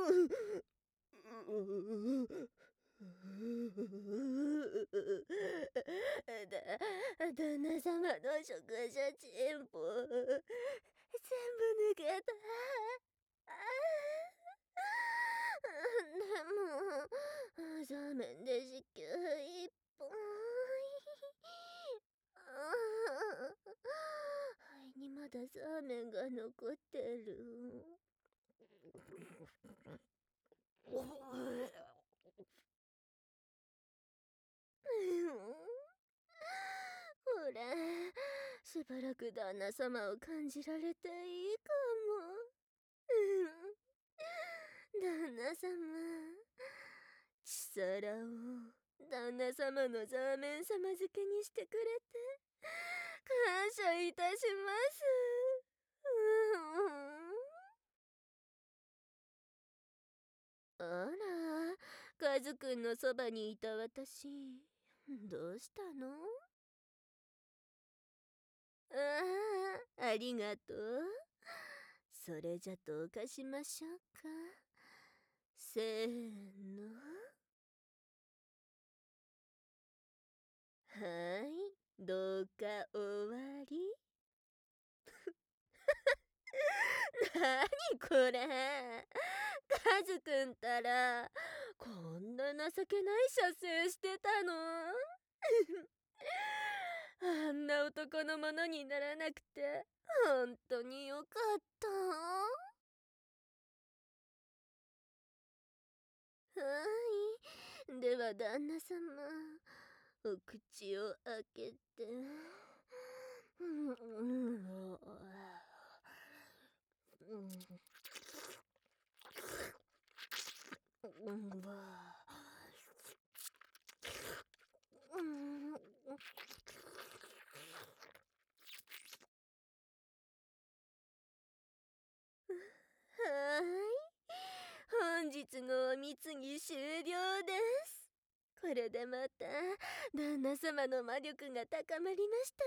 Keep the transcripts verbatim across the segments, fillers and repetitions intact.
だ旦那様の食事チンポ全部抜けた。でもそうめんで子宮いっぽん。肺にまだそうめんが残ってる。ほら、しばらく旦那様を感じられていいかも。旦那様、ちさらを旦那様のザーメン様漬けにしてくれて感謝いたします。あら、カズくんのそばにいた私、どうしたの？ああ、ありがとう。それじゃとかしましょうか。せーの。はい、どうか終わり。なにこれ。カズくんたら、こんな情けない射精してたの？あんな男のものにならなくて、ほんとによかった。はい。では旦那様、お口を開けて。はーい。本日のおみつぎ終了です。これでまた旦那様の魔力が高まりました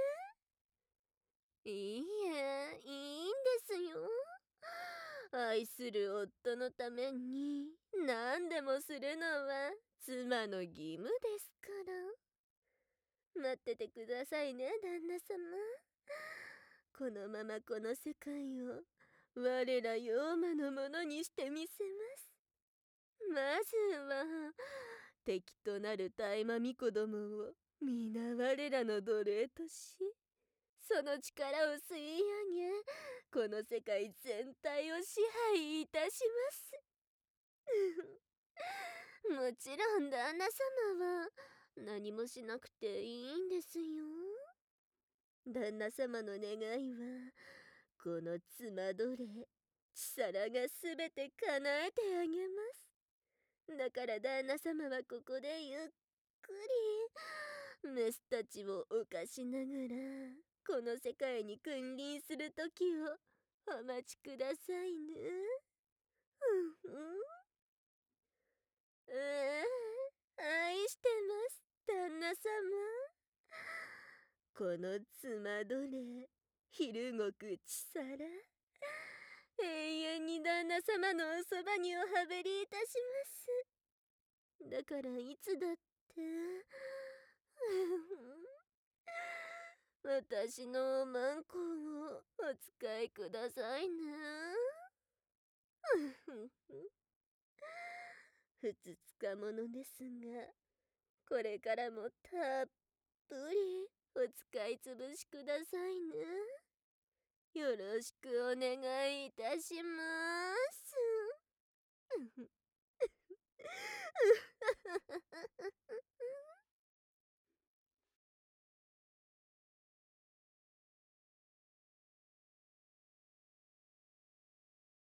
ね。いいえ、いいんですよ。愛する夫のために何でもするのは妻の義務ですから。待っててくださいね、旦那様。このままこの世界を我ら妖魔のものにしてみせます。まずは敵となる大魔巫女どもを皆我らの奴隷とし、その力を吸い上げ、この世界全体を支配いたします。もちろん旦那様は何もしなくていいんですよ。旦那様の願いはこの妻奴隷チサラがすべて叶えてあげます。だから旦那様はここでゆっくりメスたちを犯しながらこの世界に君臨する時をお待ちくださいね。うんうん。ええ、愛してます、旦那様。この妻奴隷昼ごくちさら、永遠に旦那様のおそばにおはべりいたします。だからいつだって私のマンコをお使いくださいね。ふつつかものですが、これからもたっぷりお使いつぶしくださいね。よろしくお願いいたしま